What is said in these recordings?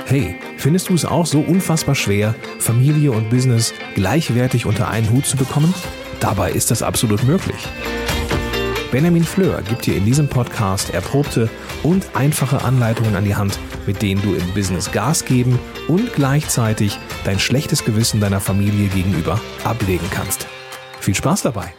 Hey, findest du es auch so unfassbar schwer, Familie und Business gleichwertig unter einen Hut zu bekommen? Dabei ist das absolut möglich. Benjamin Fleur gibt dir in diesem Podcast erprobte und einfache Anleitungen an die Hand, mit denen du im Business Gas geben und gleichzeitig dein schlechtes Gewissen deiner Familie gegenüber ablegen kannst. Viel Spaß dabei!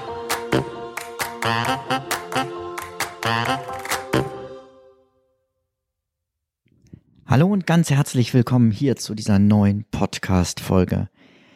Hallo und ganz herzlich willkommen hier zu dieser neuen Podcast-Folge.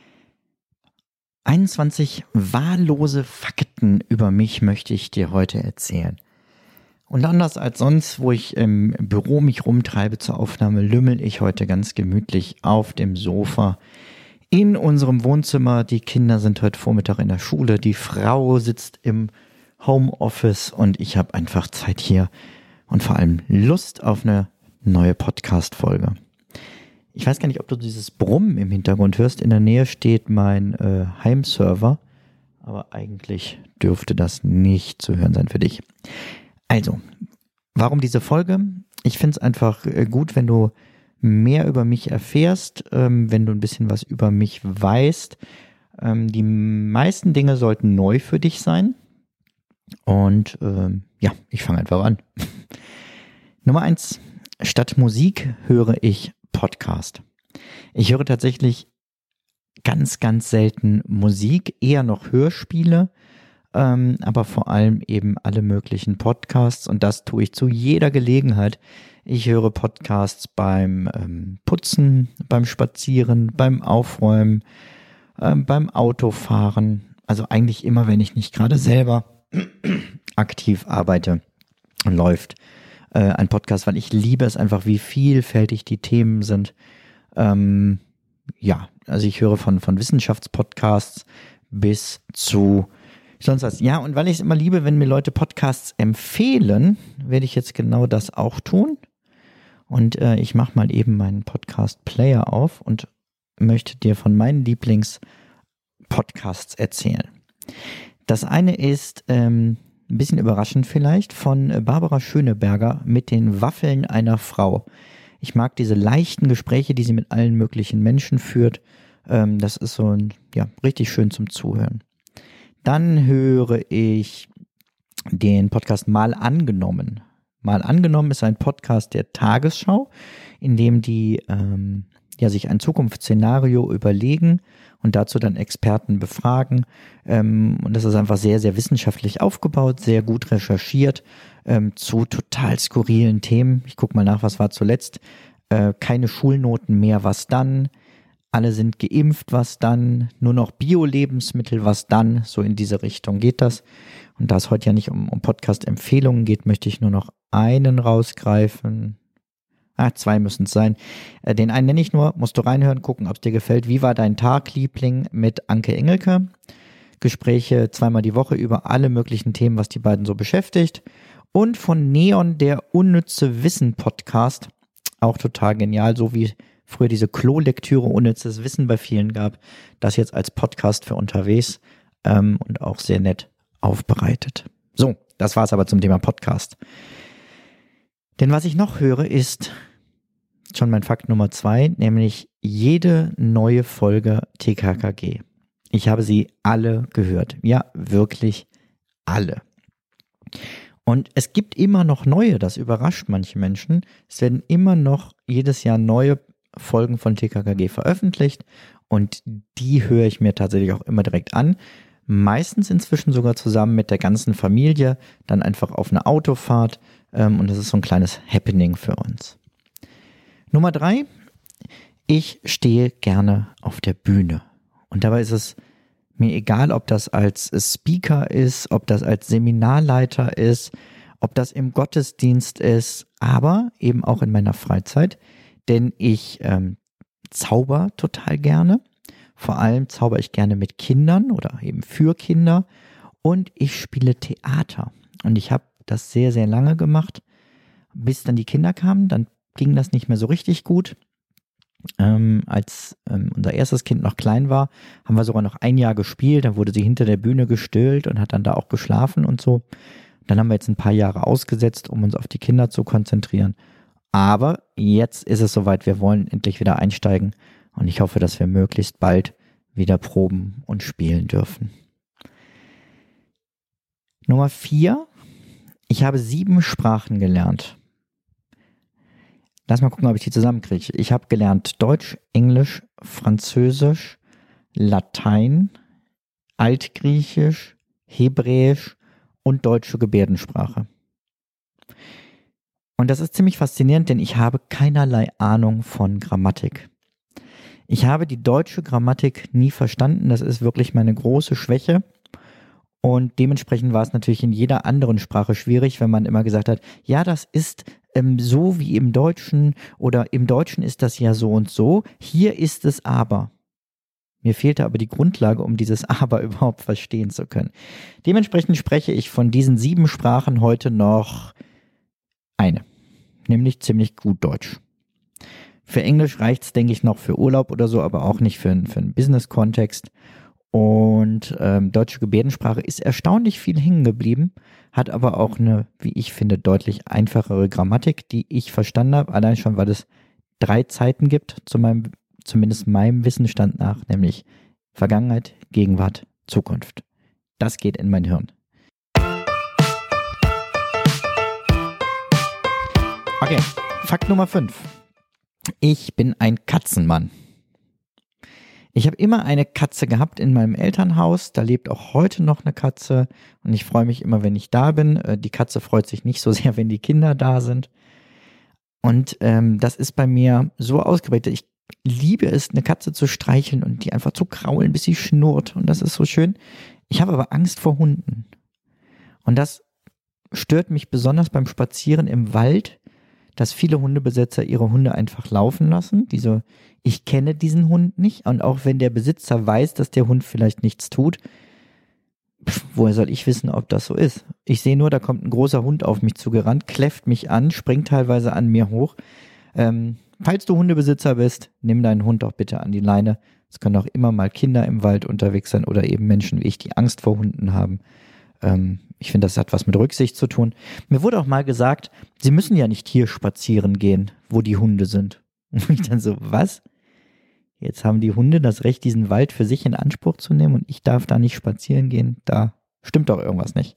21 wahllose Fakten über mich möchte ich dir heute erzählen. Und anders als sonst, wo ich im Büro mich rumtreibe zur Aufnahme, lümmel ich heute ganz gemütlich auf dem Sofa in unserem Wohnzimmer. Die Kinder sind heute Vormittag in der Schule, die Frau sitzt im Homeoffice und ich habe einfach Zeit hier und vor allem Lust auf eine neue Podcast-Folge. Ich weiß gar nicht, ob du dieses Brummen im Hintergrund hörst. In der Nähe steht mein Heimserver, aber eigentlich dürfte das nicht zu hören sein für dich. Also, warum diese Folge? Ich finde es einfach gut, wenn du mehr über mich erfährst, wenn du ein bisschen was über mich weißt. Die meisten Dinge sollten neu für dich sein. Und ja, ich fange einfach an. Nummer 1. Statt Musik höre ich Podcast. Ich höre tatsächlich ganz, ganz selten Musik, eher noch Hörspiele, aber vor allem eben alle möglichen Podcasts und das tue ich zu jeder Gelegenheit. Ich höre Podcasts beim Putzen, beim Spazieren, beim Aufräumen, beim Autofahren, also eigentlich immer, wenn ich nicht gerade selber aktiv arbeite und läuft ein Podcast, weil ich liebe es einfach, wie vielfältig die Themen sind. Ja, also ich höre von Wissenschaftspodcasts bis zu sonst was. Ja, und weil ich es immer liebe, wenn mir Leute Podcasts empfehlen, werde ich jetzt genau das auch tun. Und ich mache mal eben meinen Podcast-Player auf und möchte dir von meinen Lieblings-Podcasts erzählen. Das eine ist ein bisschen überraschend vielleicht, von Barbara Schöneberger mit den Waffeln einer Frau. Ich mag diese leichten Gespräche, die sie mit allen möglichen Menschen führt. Das ist so richtig schön zum Zuhören. Dann höre ich den Podcast Mal angenommen. Mal angenommen ist ein Podcast der Tagesschau, in dem die sich ein Zukunftsszenario überlegen und dazu dann Experten befragen. Und das ist einfach sehr, sehr wissenschaftlich aufgebaut, sehr gut recherchiert zu total skurrilen Themen. Ich gucke mal nach, was war zuletzt. Keine Schulnoten mehr, was dann? Alle sind geimpft, was dann? Nur noch Bio-Lebensmittel, was dann? So in diese Richtung geht das. Und da es heute ja nicht um Podcast-Empfehlungen geht, möchte ich nur noch einen rausgreifen. 2 müssen es sein. Den einen nenne ich nur, musst du reinhören, gucken, ob es dir gefällt. Wie war dein Tag, Liebling, mit Anke Engelke? Gespräche 2-mal die Woche über alle möglichen Themen, was die beiden so beschäftigt. Und von Neon, der unnütze Wissen-Podcast. Auch total genial, so wie früher diese Klolektüre unnützes Wissen bei vielen gab. Das jetzt als Podcast für unterwegs und auch sehr nett aufbereitet. So, das war's aber zum Thema Podcast. Denn was ich noch höre, ist schon mein Fakt Nummer 2, nämlich jede neue Folge TKKG. Ich habe sie alle gehört. Ja, wirklich alle. Und es gibt immer noch neue, das überrascht manche Menschen. Es werden immer noch jedes Jahr neue Folgen von TKKG veröffentlicht und die höre ich mir tatsächlich auch immer direkt an. Meistens inzwischen sogar zusammen mit der ganzen Familie, dann einfach auf eine Autofahrt und das ist so ein kleines Happening für uns. Nummer 3, ich stehe gerne auf der Bühne und dabei ist es mir egal, ob das als Speaker ist, ob das als Seminarleiter ist, ob das im Gottesdienst ist, aber eben auch in meiner Freizeit, denn ich zauber total gerne. Vor allem zauber ich gerne mit Kindern oder eben für Kinder und ich spiele Theater. Und ich habe das sehr, sehr lange gemacht, bis dann die Kinder kamen. Dann ging das nicht mehr so richtig gut. Als unser erstes Kind noch klein war, haben wir sogar noch 1 Jahr gespielt. Dann wurde sie hinter der Bühne gestillt und hat dann da auch geschlafen und so. Dann haben wir jetzt ein paar Jahre ausgesetzt, um uns auf die Kinder zu konzentrieren. Aber jetzt ist es soweit, wir wollen endlich wieder einsteigen und ich hoffe, dass wir möglichst bald wieder proben und spielen dürfen. Nummer 4. Ich habe 7 Sprachen gelernt. Lass mal gucken, ob ich die zusammenkriege. Ich habe gelernt Deutsch, Englisch, Französisch, Latein, Altgriechisch, Hebräisch und deutsche Gebärdensprache. Und das ist ziemlich faszinierend, denn ich habe keinerlei Ahnung von Grammatik. Ich habe die deutsche Grammatik nie verstanden. Das ist wirklich meine große Schwäche. Und dementsprechend war es natürlich in jeder anderen Sprache schwierig, wenn man immer gesagt hat, ja, das ist so wie im Deutschen oder im Deutschen ist das ja so und so. Hier ist es aber. Mir fehlte aber die Grundlage, um dieses aber überhaupt verstehen zu können. Dementsprechend spreche ich von diesen 7 Sprachen heute noch eine, nämlich ziemlich gut Deutsch. Für Englisch reicht es, denke ich, noch für Urlaub oder so, aber auch nicht für einen Business-Kontext. Und deutsche Gebärdensprache ist erstaunlich viel hängen geblieben, hat aber auch eine, wie ich finde, deutlich einfachere Grammatik, die ich verstanden habe, allein schon, weil es 3 Zeiten gibt, zumindest meinem Wissensstand nach, nämlich Vergangenheit, Gegenwart, Zukunft. Das geht in mein Hirn. Okay, Fakt Nummer 5. Ich bin ein Katzenmann. Ich habe immer eine Katze gehabt in meinem Elternhaus, da lebt auch heute noch eine Katze und ich freue mich immer, wenn ich da bin. Die Katze freut sich nicht so sehr, wenn die Kinder da sind. Und das ist bei mir so ausgeprägt. Ich liebe es, eine Katze zu streicheln und die einfach zu kraulen, bis sie schnurrt und das ist so schön. Ich habe aber Angst vor Hunden und das stört mich besonders beim Spazieren im Wald, dass viele Hundebesitzer ihre Hunde einfach laufen lassen. Ich kenne diesen Hund nicht und auch wenn der Besitzer weiß, dass der Hund vielleicht nichts tut, woher soll ich wissen, ob das so ist? Ich sehe nur, da kommt ein großer Hund auf mich zugerannt, kläfft mich an, springt teilweise an mir hoch. Falls du Hundebesitzer bist, nimm deinen Hund doch bitte an die Leine. Es können auch immer mal Kinder im Wald unterwegs sein oder eben Menschen wie ich, die Angst vor Hunden haben. Ich finde, das hat was mit Rücksicht zu tun. Mir wurde auch mal gesagt, sie müssen ja nicht hier spazieren gehen, wo die Hunde sind. Und ich dann so, was? Jetzt haben die Hunde das Recht, diesen Wald für sich in Anspruch zu nehmen und ich darf da nicht spazieren gehen. Da stimmt doch irgendwas nicht.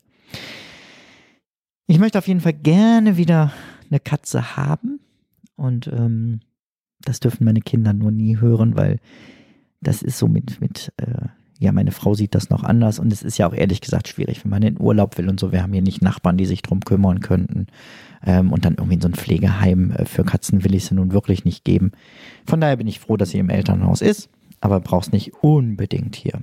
Ich möchte auf jeden Fall gerne wieder eine Katze haben und das dürfen meine Kinder nur nie hören, weil das ist so meine Frau sieht das noch anders und es ist ja auch ehrlich gesagt schwierig, wenn man in Urlaub will und so. Wir haben hier nicht Nachbarn, die sich drum kümmern könnten und dann irgendwie in so ein Pflegeheim für Katzen will ich sie nun wirklich nicht geben. Von daher bin ich froh, dass sie im Elternhaus ist, aber brauch's nicht unbedingt hier.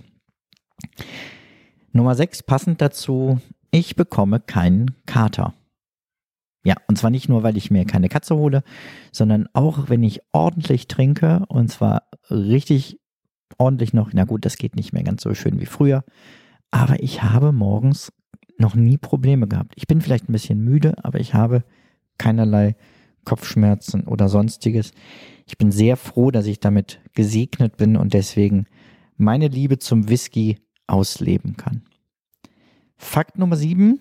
Nummer 6, passend dazu, ich bekomme keinen Kater. Ja, und zwar nicht nur, weil ich mir keine Katze hole, sondern auch, wenn ich ordentlich trinke und zwar richtig ordentlich noch, na gut, das geht nicht mehr ganz so schön wie früher, aber ich habe morgens noch nie Probleme gehabt. Ich bin vielleicht ein bisschen müde, aber ich habe keinerlei Kopfschmerzen oder sonstiges. Ich bin sehr froh, dass ich damit gesegnet bin und deswegen meine Liebe zum Whisky ausleben kann. Fakt Nummer 7,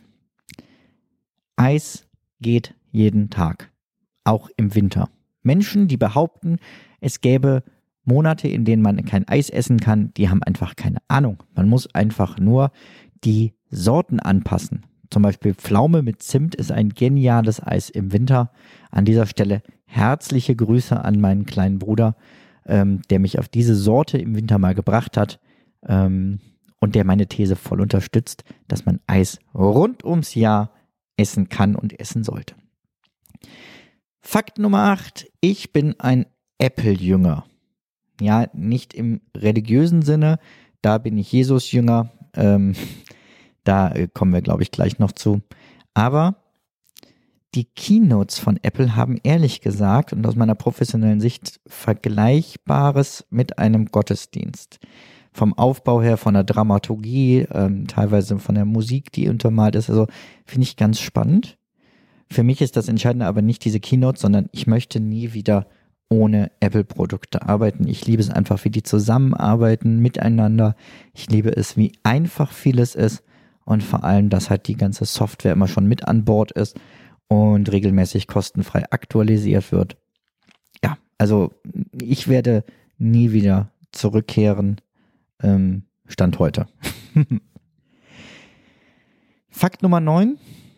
Eis geht jeden Tag, auch im Winter. Menschen, die behaupten, es gäbe Monate, in denen man kein Eis essen kann, die haben einfach keine Ahnung. Man muss einfach nur die Sorten anpassen. Zum Beispiel Pflaume mit Zimt ist ein geniales Eis im Winter. An dieser Stelle herzliche Grüße an meinen kleinen Bruder, der mich auf diese Sorte im Winter mal gebracht hat und der meine These voll unterstützt, dass man Eis rund ums Jahr essen kann und essen sollte. Fakt Nummer 8, ich bin ein Apple-Jünger. Ja, nicht im religiösen Sinne, da bin ich Jesus-Jünger, da kommen wir, glaube ich, gleich noch zu. Aber die Keynotes von Apple haben ehrlich gesagt und aus meiner professionellen Sicht Vergleichbares mit einem Gottesdienst. Vom Aufbau her, von der Dramaturgie, teilweise von der Musik, die untermalt ist, also finde ich ganz spannend. Für mich ist das Entscheidende aber nicht diese Keynotes, sondern ich möchte nie wieder ohne Apple-Produkte arbeiten. Ich liebe es einfach, wie die zusammenarbeiten miteinander. Ich liebe es, wie einfach vieles ist und vor allem, dass halt die ganze Software immer schon mit an Bord ist und regelmäßig kostenfrei aktualisiert wird. Ja, also ich werde nie wieder zurückkehren, Stand heute. Fakt Nummer 9.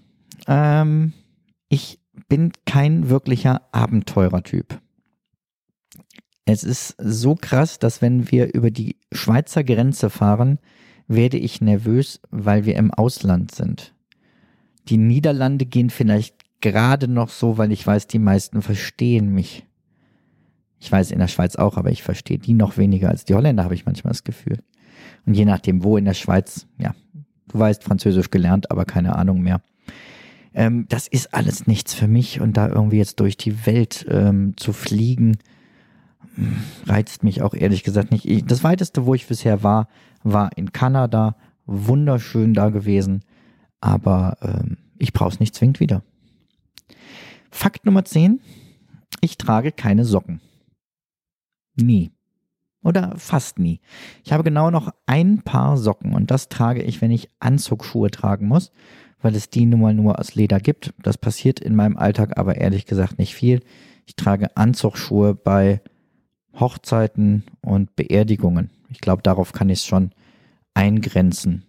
Ich bin kein wirklicher Abenteurertyp. Es ist so krass, dass wenn wir über die Schweizer Grenze fahren, werde ich nervös, weil wir im Ausland sind. Die Niederlande gehen vielleicht gerade noch so, weil ich weiß, die meisten verstehen mich. Ich weiß in der Schweiz auch, aber ich verstehe die noch weniger als die Holländer, habe ich manchmal das Gefühl. Und je nachdem, wo in der Schweiz, ja, du weißt, Französisch gelernt, aber keine Ahnung mehr. Das ist alles nichts für mich und da irgendwie jetzt durch die Welt zu fliegen, reizt mich auch ehrlich gesagt nicht. Das weiteste, wo ich bisher war in Kanada, wunderschön da gewesen, aber ich brauche es nicht zwingend wieder. Fakt Nummer 10, ich trage keine Socken. Nie. Oder fast nie. Ich habe genau noch ein Paar Socken und das trage ich, wenn ich Anzugsschuhe tragen muss, weil es die nun mal nur aus Leder gibt. Das passiert in meinem Alltag aber ehrlich gesagt nicht viel. Ich trage Anzugsschuhe bei Hochzeiten und Beerdigungen. Ich glaube, darauf kann ich es schon eingrenzen.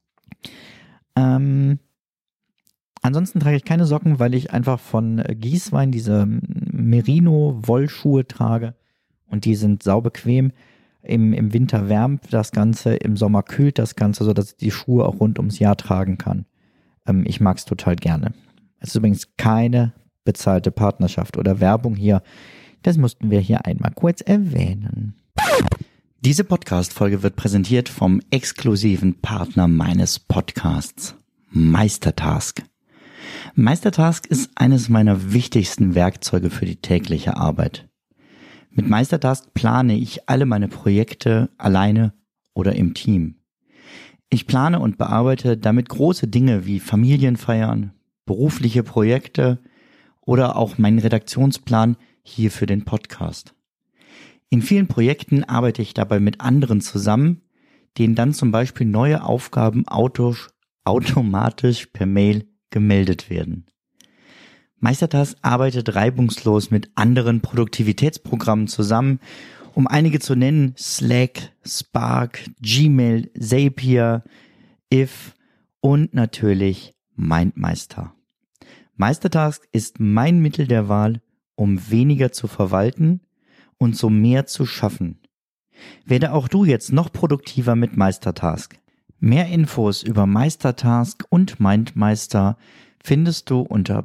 Ansonsten trage ich keine Socken, weil ich einfach von Gieswein diese Merino-Wollschuhe trage und die sind saubequem. Im Winter wärmt das Ganze, im Sommer kühlt das Ganze, sodass ich die Schuhe auch rund ums Jahr tragen kann. Ich mag es total gerne. Es ist übrigens keine bezahlte Partnerschaft oder Werbung hier. Das mussten wir hier einmal kurz erwähnen. Diese Podcast-Folge wird präsentiert vom exklusiven Partner meines Podcasts, Meistertask. Meistertask ist eines meiner wichtigsten Werkzeuge für die tägliche Arbeit. Mit Meistertask plane ich alle meine Projekte alleine oder im Team. Ich plane und bearbeite damit große Dinge wie Familienfeiern, berufliche Projekte oder auch meinen Redaktionsplan hier für den Podcast. In vielen Projekten arbeite ich dabei mit anderen zusammen, denen dann zum Beispiel neue Aufgaben automatisch per Mail gemeldet werden. Meistertask arbeitet reibungslos mit anderen Produktivitätsprogrammen zusammen, um einige zu nennen: Slack, Spark, Gmail, Zapier, If und natürlich MindMeister. Meistertask ist mein Mittel der Wahl, um weniger zu verwalten und so mehr zu schaffen. Werde auch du jetzt noch produktiver mit Meistertask. Mehr Infos über Meistertask und MindMeister findest du unter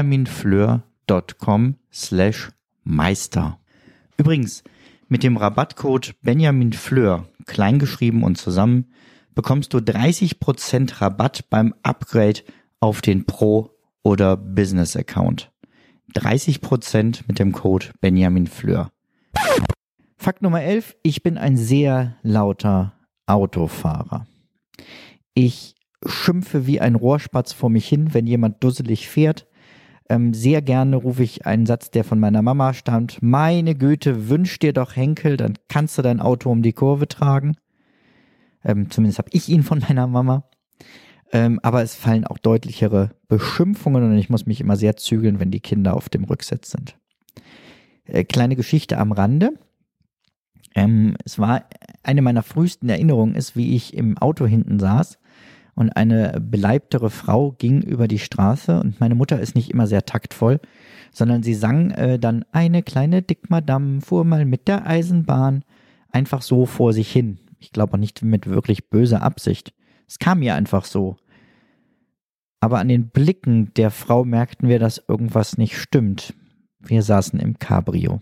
benjaminfleur.com/Meister. Übrigens, mit dem Rabattcode benjaminfleur, kleingeschrieben und zusammen, bekommst du 30% Rabatt beim Upgrade auf den Pro- oder Business-Account. 30% mit dem Code benjaminfleur. Fakt Nummer 11, ich bin ein sehr lauter Autofahrer. Ich schimpfe wie ein Rohrspatz vor mich hin, wenn jemand dusselig fährt. Sehr gerne rufe ich einen Satz, der von meiner Mama stammt. Meine Güte, wünsch dir doch Henkel, dann kannst du dein Auto um die Kurve tragen. Zumindest habe ich ihn von meiner Mama. Aber es fallen auch deutlichere Beschimpfungen und ich muss mich immer sehr zügeln, wenn die Kinder auf dem Rücksitz sind. Kleine Geschichte am Rande. Es war eine meiner frühesten Erinnerungen, ist, wie ich im Auto hinten saß und eine beleibtere Frau ging über die Straße und meine Mutter ist nicht immer sehr taktvoll, sondern sie sang dann: Eine kleine Dickmadam fuhr mal mit der Eisenbahn, einfach so vor sich hin. Ich glaube auch nicht mit wirklich böser Absicht. Es kam mir einfach so. Aber an den Blicken der Frau merkten wir, dass irgendwas nicht stimmt. Wir saßen im Cabrio.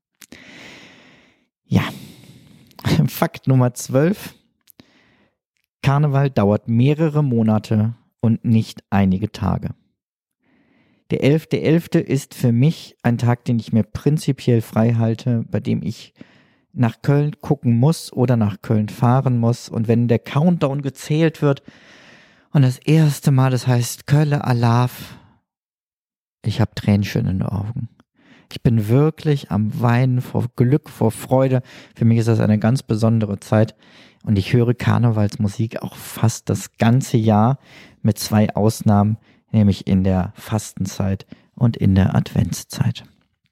Ja, Fakt Nummer 12. Karneval dauert mehrere Monate und nicht einige Tage. Der 11.11. ist für mich ein Tag, den ich mir prinzipiell frei halte, bei dem ich nach Köln gucken muss oder nach Köln fahren muss. Und wenn der Countdown gezählt wird und das erste Mal, das heißt Kölle Alaf, ich habe Tränchen in den Augen. Ich bin wirklich am Weinen vor Glück, vor Freude. Für mich ist das eine ganz besondere Zeit. Und ich höre Karnevalsmusik auch fast das ganze Jahr, mit 2 Ausnahmen. nämlich in der Fastenzeit und in der Adventszeit.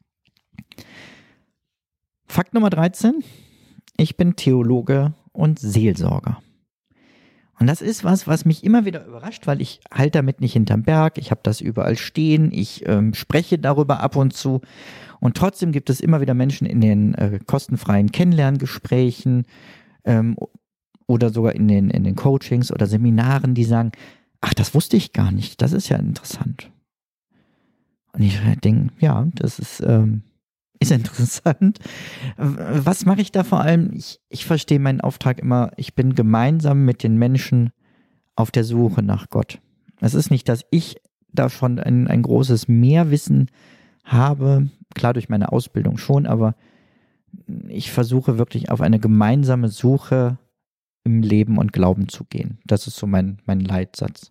Fakt Nummer 13. Ich bin Theologe und Seelsorger. Und das ist was mich immer wieder überrascht, weil ich halte damit nicht hinterm Berg, ich habe das überall stehen, ich spreche darüber ab und zu und trotzdem gibt es immer wieder Menschen in den kostenfreien Kennenlerngesprächen oder sogar in den Coachings oder Seminaren, die sagen, ach, das wusste ich gar nicht, das ist ja interessant. Und ich denke, ja, das ist interessant. Was mache ich da vor allem? Ich verstehe meinen Auftrag immer, ich bin gemeinsam mit den Menschen auf der Suche nach Gott. Es ist nicht, dass ich da schon ein großes Mehrwissen habe, klar durch meine Ausbildung schon, aber ich versuche wirklich auf eine gemeinsame Suche im Leben und Glauben zu gehen. Das ist so mein Leitsatz.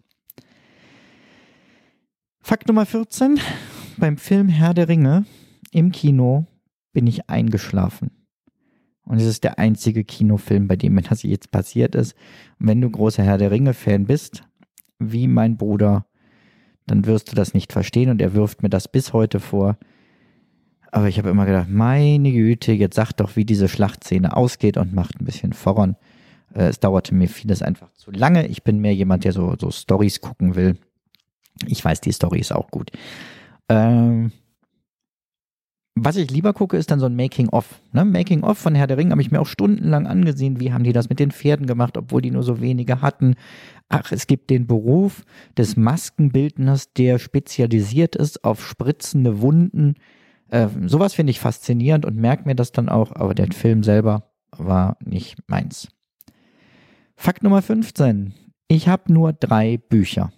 Fakt Nummer 14. Beim Film Herr der Ringe im Kino bin ich eingeschlafen. Und es ist der einzige Kinofilm, bei dem mir das jetzt passiert ist. Und wenn du großer Herr der Ringe-Fan bist, wie mein Bruder, dann wirst du das nicht verstehen und er wirft mir das bis heute vor. Aber ich habe immer gedacht, meine Güte, jetzt sag doch, wie diese Schlachtszene ausgeht und macht ein bisschen voran. Es dauerte mir vieles einfach zu lange. Ich bin mehr jemand, der so Storys gucken will. Ich weiß, die Story ist auch gut. Was ich lieber gucke, ist dann so ein Making-of. Ne? Making-of von Herr der Ringe habe ich mir auch stundenlang angesehen. Wie haben die das mit den Pferden gemacht, obwohl die nur so wenige hatten? Ach, es gibt den Beruf des Maskenbildners, der spezialisiert ist auf spritzende Wunden. Sowas finde ich faszinierend und merke mir das dann auch, aber der Film selber war nicht meins. Fakt Nummer 15. Ich habe nur 3 Bücher.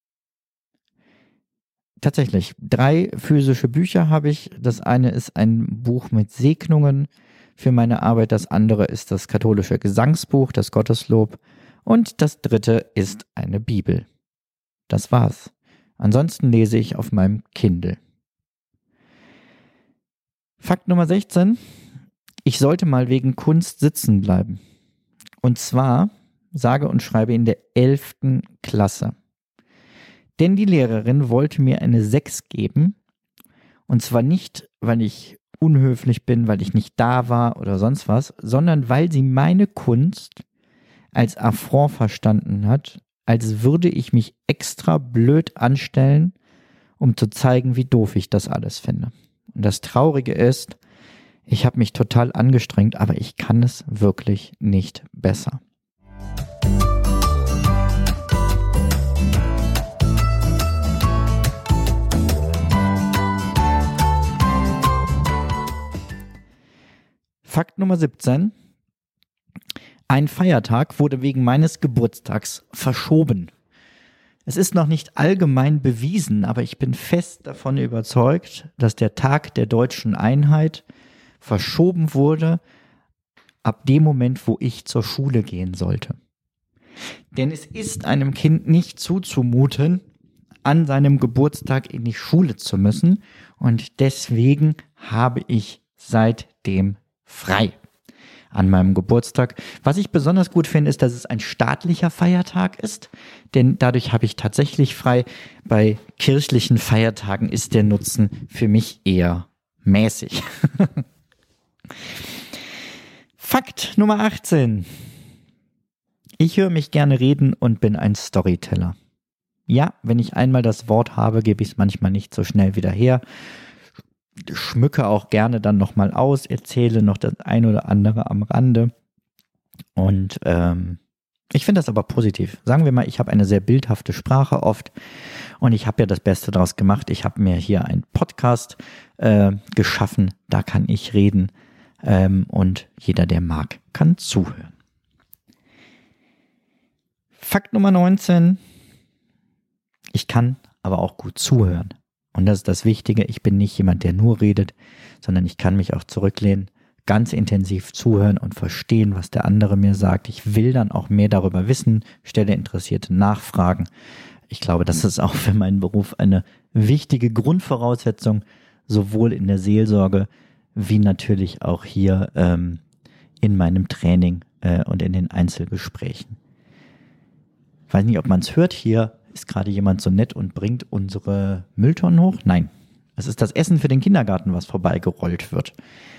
Tatsächlich, 3 physische Bücher habe ich. Das eine ist ein Buch mit Segnungen für meine Arbeit. Das andere ist das katholische Gesangsbuch, das Gotteslob. Und das dritte ist eine Bibel. Das war's. Ansonsten lese ich auf meinem Kindle. Fakt Nummer 16. Ich sollte mal wegen Kunst sitzen bleiben. Und zwar, sage und schreibe, in der 11. Klasse. Denn die Lehrerin wollte mir eine 6 geben. Und zwar nicht, weil ich unhöflich bin, weil ich nicht da war oder sonst was, sondern weil sie meine Kunst als Affront verstanden hat, als würde ich mich extra blöd anstellen, um zu zeigen, wie doof ich das alles finde. Und das Traurige ist, ich habe mich total angestrengt, aber ich kann es wirklich nicht besser. Fakt Nummer 17. Ein Feiertag wurde wegen meines Geburtstags verschoben. Es ist noch nicht allgemein bewiesen, aber ich bin fest davon überzeugt, dass der Tag der deutschen Einheit verschoben wurde ab dem Moment, wo ich zur Schule gehen sollte. Denn es ist einem Kind nicht zuzumuten, an seinem Geburtstag in die Schule zu müssen, und deswegen habe ich seitdem frei an meinem Geburtstag. Was ich besonders gut finde, ist, dass es ein staatlicher Feiertag ist, denn dadurch habe ich tatsächlich frei. Bei kirchlichen Feiertagen ist der Nutzen für mich eher mäßig. Fakt Nummer 18. Ich höre mich gerne reden und bin ein Storyteller. Ja, wenn ich einmal das Wort habe, gebe ich es manchmal nicht so schnell wieder her. Schmücke auch gerne dann nochmal aus, erzähle noch das ein oder andere am Rande. Und ich finde das aber positiv. Sagen wir mal, ich habe eine sehr bildhafte Sprache oft und ich habe ja das Beste daraus gemacht. Ich habe mir hier einen Podcast geschaffen, da kann ich reden und jeder, der mag, kann zuhören. Fakt Nummer 19. Ich kann aber auch gut zuhören. Und das ist das Wichtige, ich bin nicht jemand, der nur redet, sondern ich kann mich auch zurücklehnen, ganz intensiv zuhören und verstehen, was der andere mir sagt. Ich will dann auch mehr darüber wissen, stelle interessierte Nachfragen. Ich glaube, das ist auch für meinen Beruf eine wichtige Grundvoraussetzung, sowohl in der Seelsorge wie natürlich auch hier in meinem Training und in den Einzelgesprächen. Ich weiß nicht, ob man es hört, hier Ist gerade jemand so nett und bringt unsere Mülltonnen hoch? Nein. Es ist das Essen für den Kindergarten, was vorbeigerollt wird.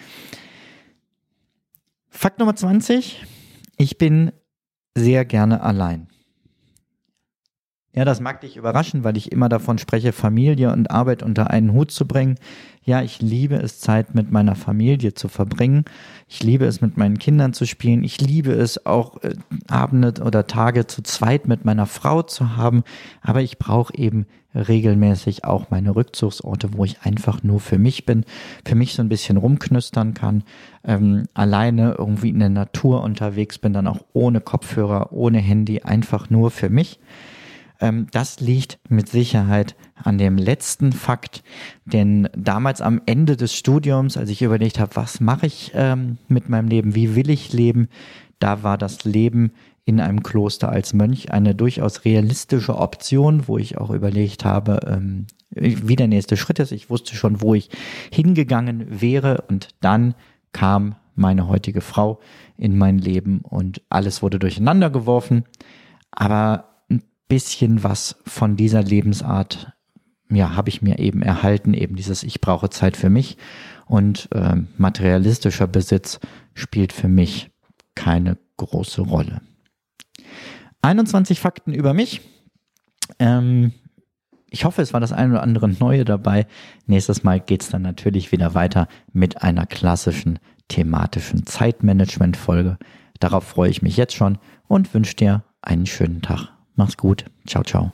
Fakt Nummer 20. Ich bin sehr gerne allein. Ja, das mag dich überraschen, weil ich immer davon spreche, Familie und Arbeit unter einen Hut zu bringen. Ja, ich liebe es, Zeit mit meiner Familie zu verbringen. Ich liebe es, mit meinen Kindern zu spielen. Ich liebe es auch, Abende oder Tage zu zweit mit meiner Frau zu haben. Aber ich brauche eben regelmäßig auch meine Rückzugsorte, wo ich einfach nur für mich bin, für mich so ein bisschen rumknüstern kann, alleine irgendwie in der Natur unterwegs bin, dann auch ohne Kopfhörer, ohne Handy, einfach nur für mich. Das liegt mit Sicherheit an dem letzten Fakt, denn damals am Ende des Studiums, als ich überlegt habe, was mache ich mit meinem Leben, wie will ich leben, da war das Leben in einem Kloster als Mönch eine durchaus realistische Option, wo ich auch überlegt habe, wie der nächste Schritt ist. Ich wusste schon, wo ich hingegangen wäre, und dann kam meine heutige Frau in mein Leben und alles wurde durcheinander geworfen, aber bisschen was von dieser Lebensart, ja, habe ich mir eben erhalten, eben dieses ich brauche Zeit für mich, und materialistischer Besitz spielt für mich keine große Rolle. 21 Fakten über mich. Ich hoffe, es war das ein oder andere Neue dabei. Nächstes Mal geht es dann natürlich wieder weiter mit einer klassischen thematischen Zeitmanagement-Folge. Darauf freue ich mich jetzt schon und wünsche dir einen schönen Tag. Mach's gut. Ciao, ciao.